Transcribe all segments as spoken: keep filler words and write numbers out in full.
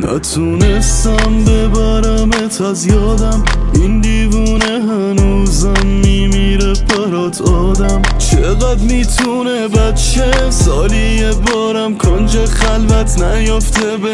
نتونستم ببرمت از یادم، این دیوونه هنوزم میمیره برات آدم. چقدر میتونه بچه سالی یه بارم کنج خلوت نیافته به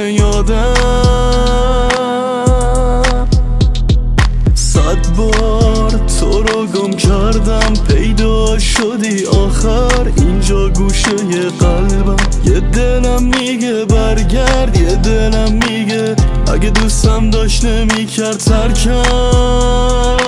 یادم. صد بار تو رو گم کردم پیدا شدی آخر اینجا گوشه ی قلبم. یه دلم میگه برگرد، یه دلم میگه اگه دوستم داشت نمیکرد ترکم.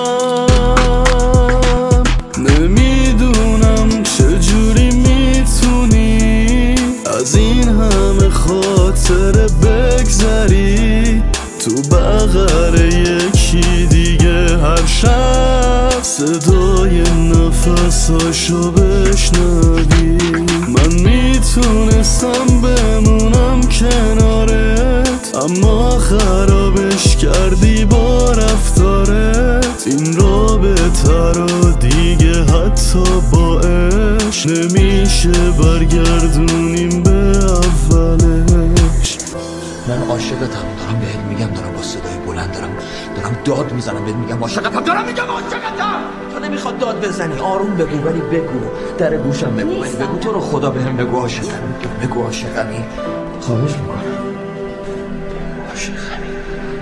نمیدونم چجوری میتونی از این همه خاطره بگذری تو بغل یکی دیگه هر شب صدای نفساشو بشنوی. من میتونستم بمونم کنارت اما خرابش کردی با رفتارت. این رابطه رو دیگه حتی با عشق نمیشه برگردونیم به اولش. من عاشقتم، دارم بهت میگم، دارم با صدای بلند دارم دارم داد میزنم بهت میگم عاشقتم، دارم میگم عاشقتم. تو نمیخواد داد بزنی، آروم بگو ولی بگو، در گوشم بگو ولی بگو، تو رو خدا بهم بگو عاشقمی، بگو عاشقمی، خواهش میکنم عاشقمی.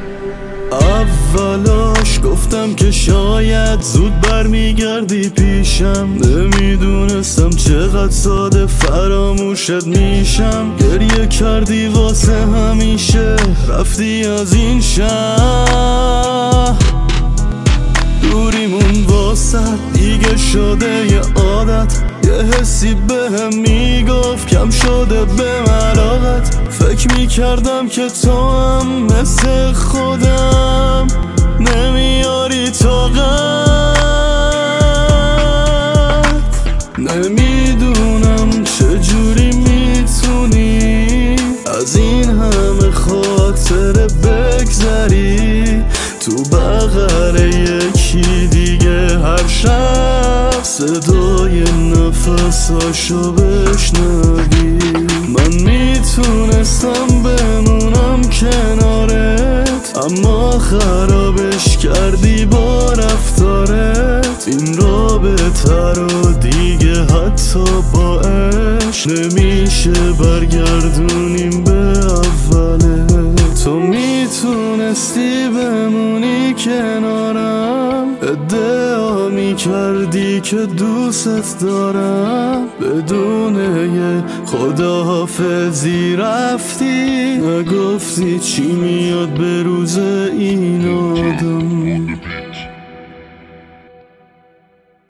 اولاش گفتم که شاید زود برمیگردی پیشم، نمیدونستم چقدر ساده فراموشت میشم. گریه کردی واسه همیشه رفتی از این شهر، دوریمون واسه دیگه شده یه عادت. یه حسی بهم میگفت کم شده به علاقت. فکر میکردم که تو هم مثل خودم نمیاری طاقت. نمیدونم چجوری میتونی از این همه خاطره بگذری تو بغل یکی دیگه هر شب صدای نفساشو بشنوی. من میتونستم بمونم کنارت اما خرابش کردی با رفتارت. این رابطه رو دیگه حتی با عشق نمیشه برگردونیم به اوله. تو میتونستی بمونی کنارم، ادعا میکردی که دوست دارم، بدون یه خداحافظی رفتی، نگفتی چی میاد به روز این آدم.